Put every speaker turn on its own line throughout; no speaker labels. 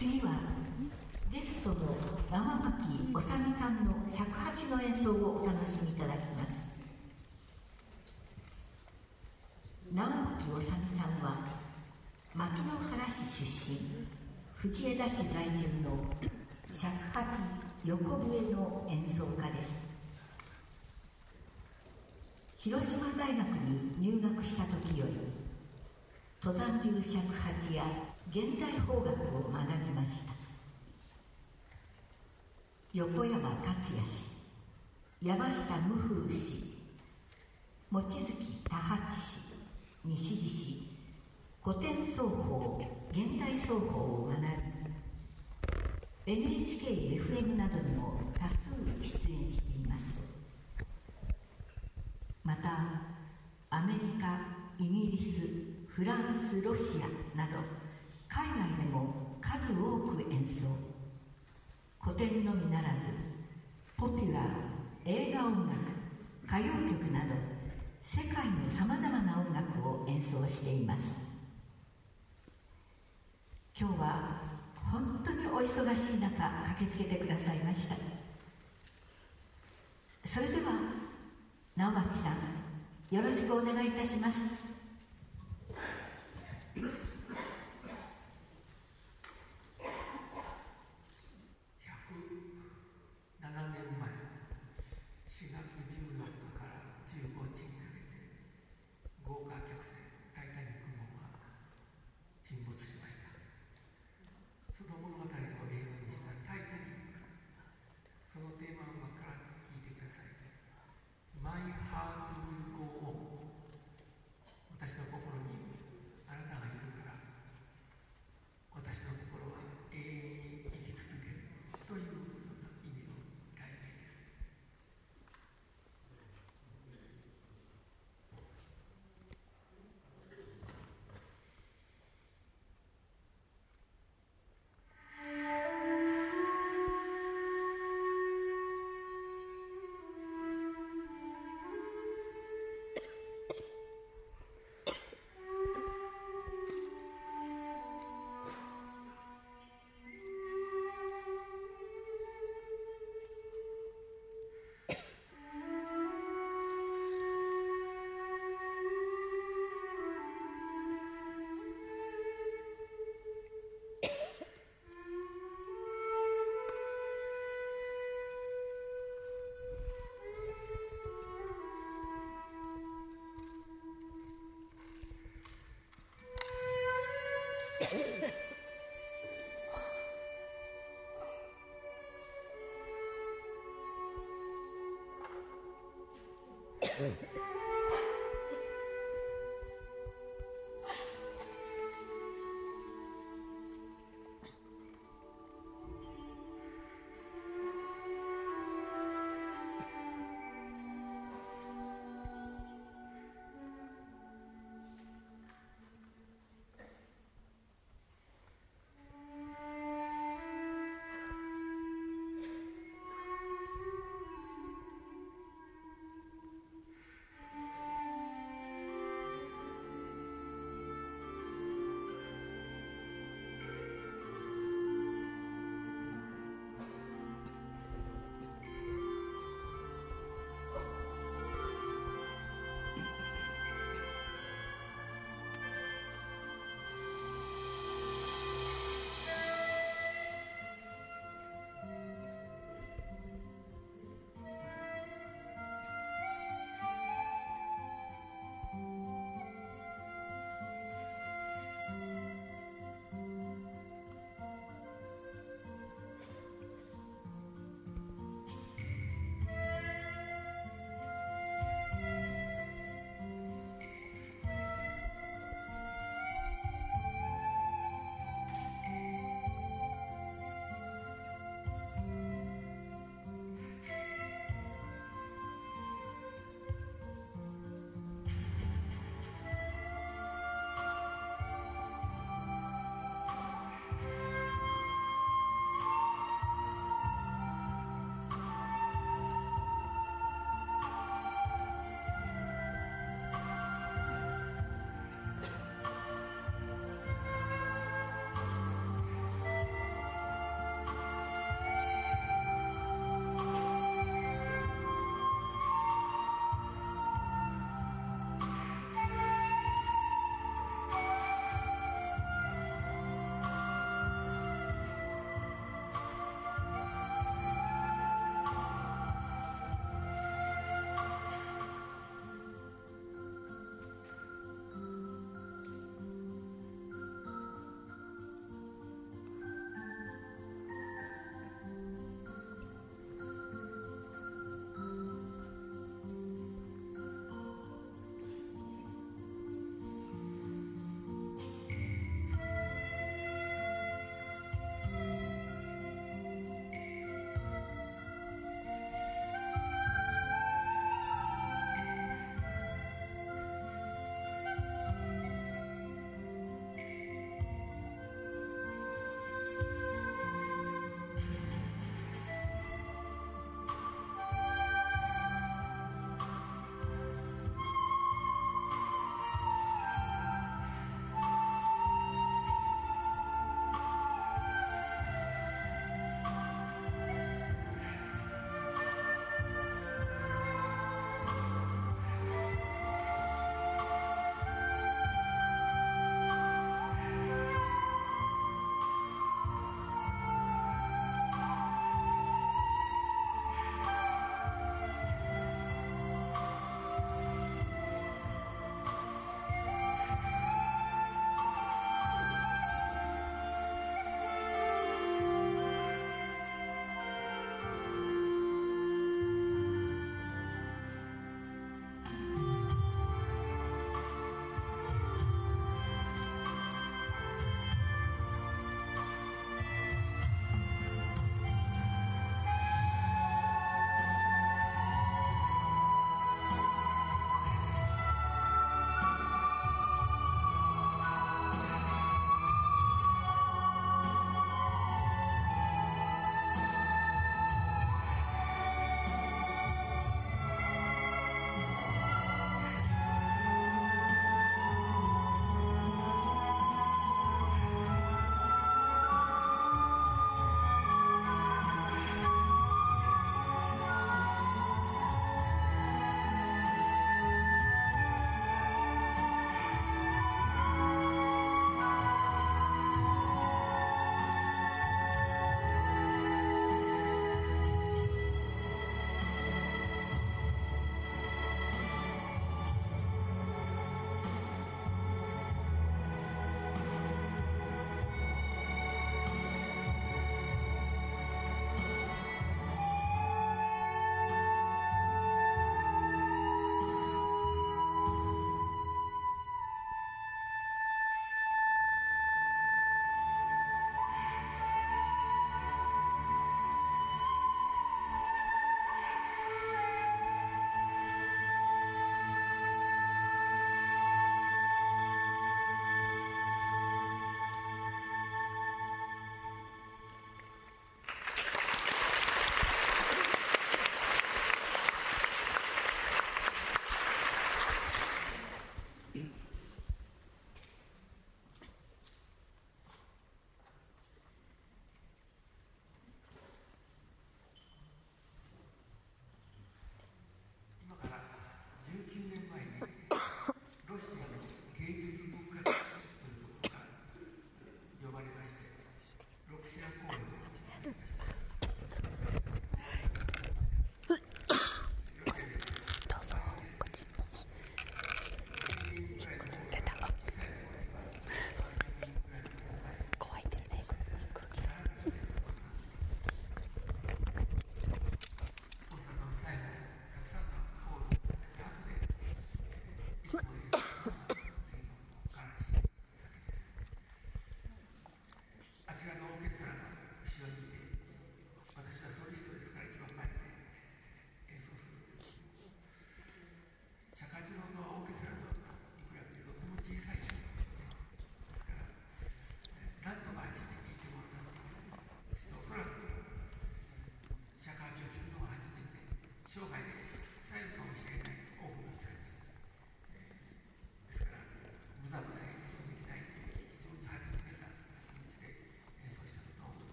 次はゲストの生巻おさみさんの尺八の演奏をお楽しみいただきます。生巻おさみさんは牧之原市出身、藤枝市在住の尺八横笛の演奏家です。広島大学に入学した時より登山流尺八や現代邦楽を学びました。横山勝也氏、山下無風氏、望月多八氏、西地氏、古典奏法、現代奏法を学び、NHK-FM などにも多数出演しています。また、アメリカ、イギリス、フランス、ロシアなど海外でも数多く演奏。古典のみならずポピュラー、映画音楽、歌謡曲など世界のさまざまな音楽を演奏しています。今日は本当にお忙しい中駆けつけてくださいました。それでは直町さん、よろしくお願いいたします。
107年前4月14日から15日にかけて豪華客船タイタニック号が沈没しました。その物語を映画にしたタイタニック、そのテーマ音楽から聴いてください。 My Heart Will Go On。 私の心にあなたがいるから私の心は永遠に生き続けるというような意味の題名です。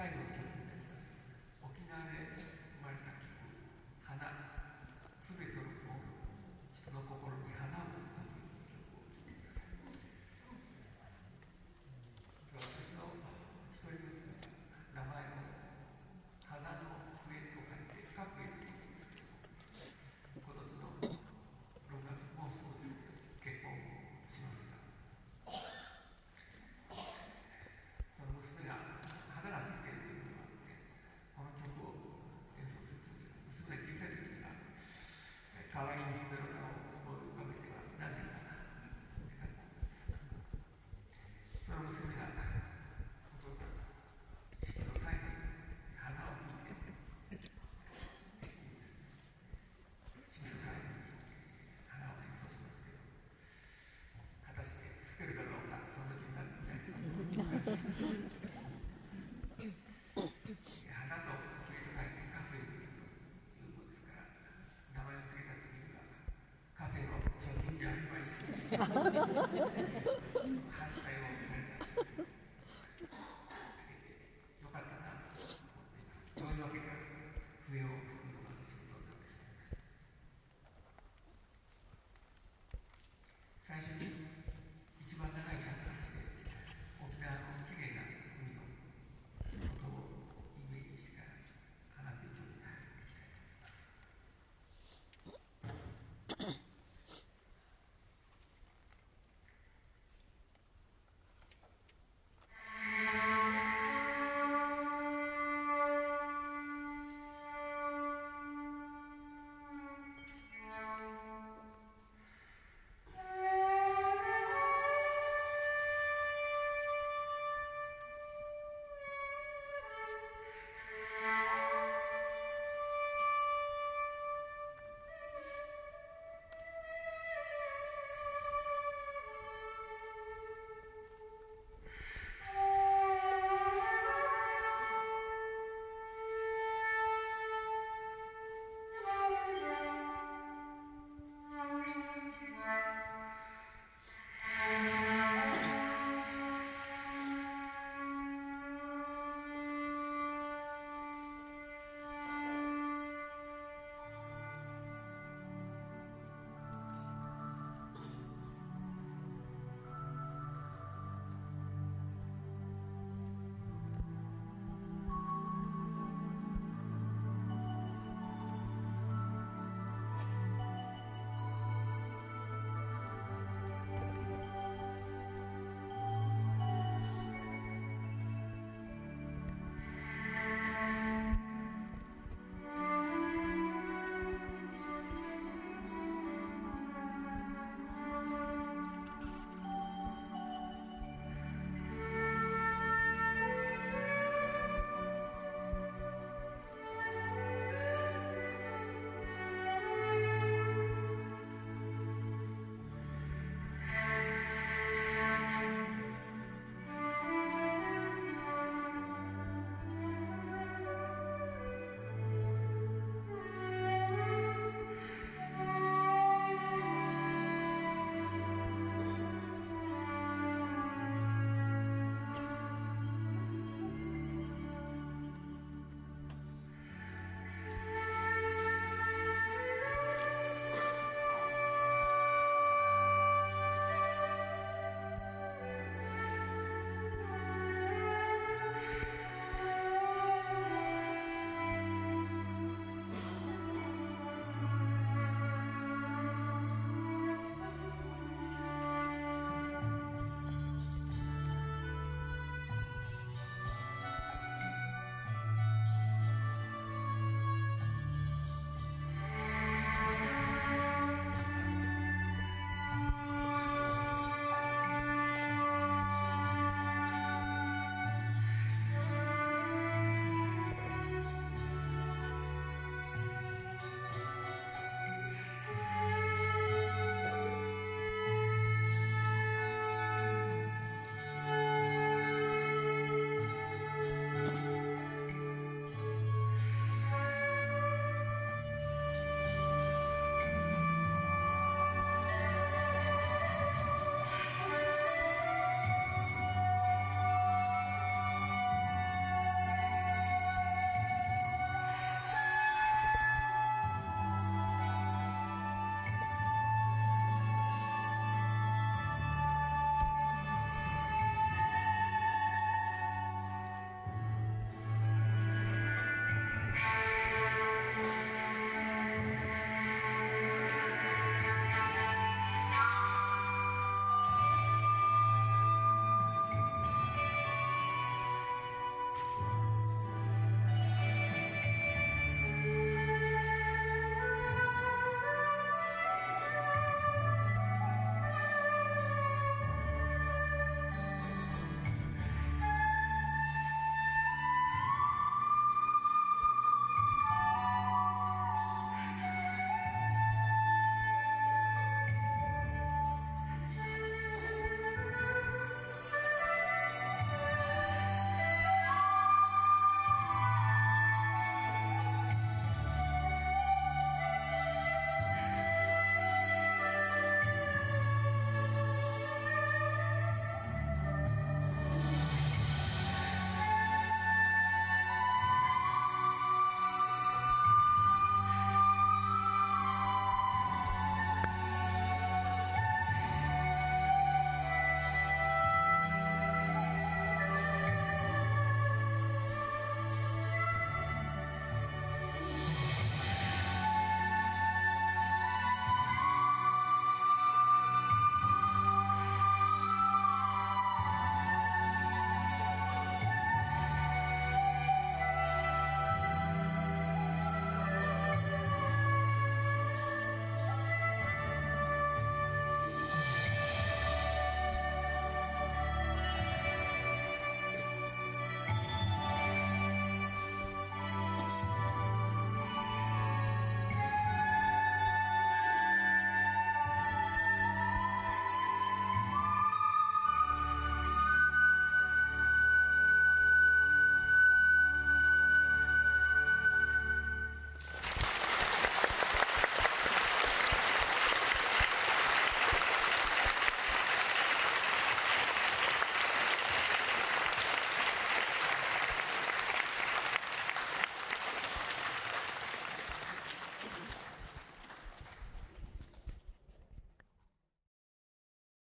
最後の曲になります。沖縄で生まれた曲、花、すべての人の心に花をという曲を聴いてください。私の一人娘が名前を花の笛と書いて深笛というんですけど、今年の6月もうすぐですけど結婚をしました。その娘が花がついているというのがあって、この曲を演奏するときに娘が小さい時には可愛い娘の顔を浮かべてはなぜかなって書いてあったんです。その娘がお父さん式の最後に花を引いて式の最後に花を演奏しますけど、果たして吹けるかどうかその時になってみたいと思います。花と笛と書いてカフェというのですから、名前を付けた時にはカフェの商品じゃありました。